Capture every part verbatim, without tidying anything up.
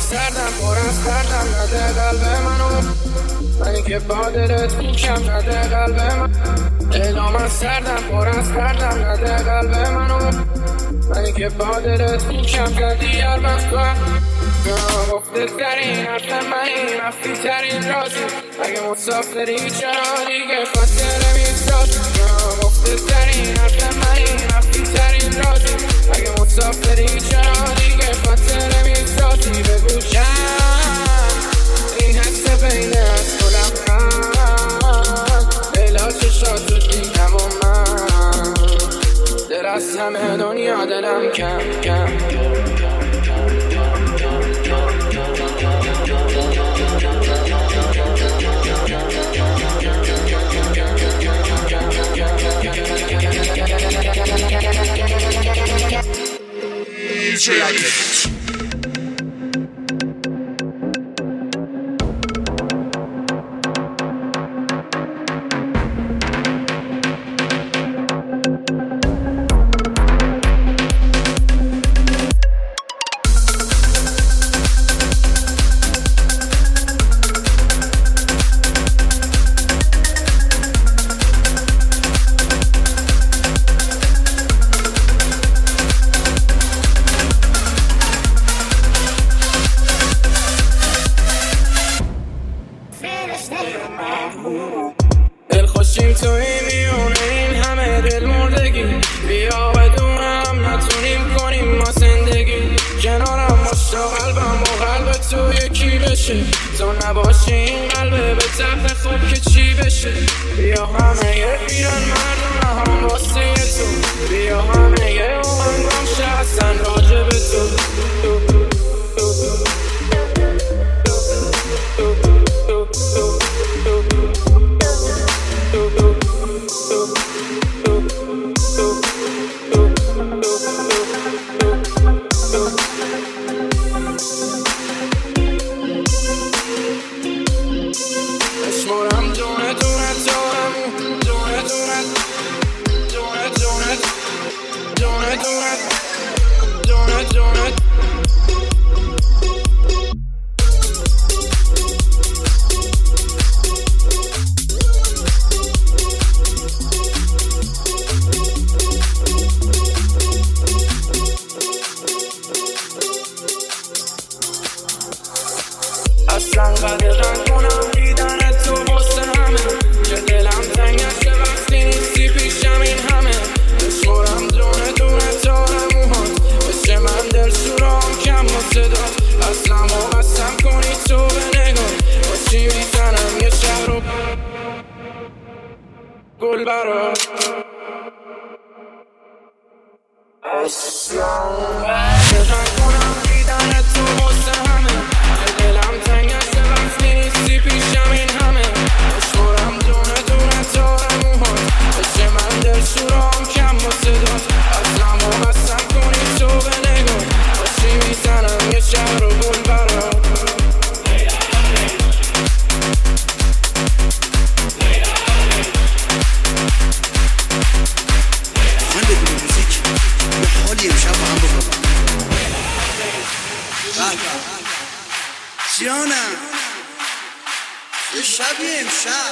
سردم پر از خردم نده قلب منو، من که با دلت کوکم نده قلب من. دلا من سردم پر از خردم نده قلب منو، من که با دلت کوکم زدی هر وقت تو گفته ترین حرف منی، رفتی ترین رازی. اگه مسافری چرا دیگه خاطره میسازی؟ گفته ترین حرف منی، رفتی ترین رازی. اگه مسافری چرا دیگه خاطره میسازی؟ بگو چند این حس بین از تو لبخند، دلا چشات رو دیدم و من دل از همه دنیا دلم کم کم D J Alex. دلخوشیم تو این میونه این همه دل مردگی، بیا بدونم نتونیم کنیم ما زندگی. کنارم مشتا قلبم و قلب تو یکی بشه، تو نباشی این قلبه به طبع خود که چی بشه. بیا همه یه ایران مردم هم واسه تو، بیا همه یه اوهنگام شهستن راجع به تو. اشمارم جونه دونه دارمو جونه دونه جونه جونه جونه دونه جونه جونه اصلا قدرن کنم دیدن تو واسه همه، که دلم تنگ است وقتی نیستی پیشم این همه. بشمارم دونه دونه تا موهات بشه من دل سورام کم با صدات. اصلا مقسم کنی تو به نگاه با چی میزنم یه شهر و گل برات. اصلا قدرن کنم دیدن تو واسه همه، که دلم تنگ است وقتی نیستی پیشم این همه. بشمارم دونه دونه تا موهات بشه من دل سورام کم با صدات. اصلا مقسم کنی تو به نگاه با چی میزنم یه شهر و گل برات. من بدون موزیک یه حالی امشب با هم بکنم. جانم یه شبی امشب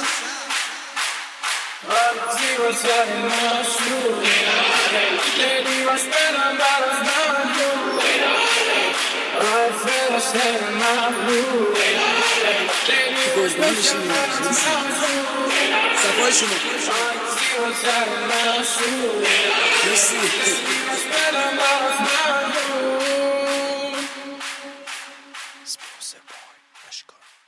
آرزی واسه مشروع لیلی واسه برم براز نمکو آی فرشته مفروض لیلی واسه برم صفای شما آرزی واسه مشروع لیلی واسه برم براز نمکو. سپاسه بای بشکار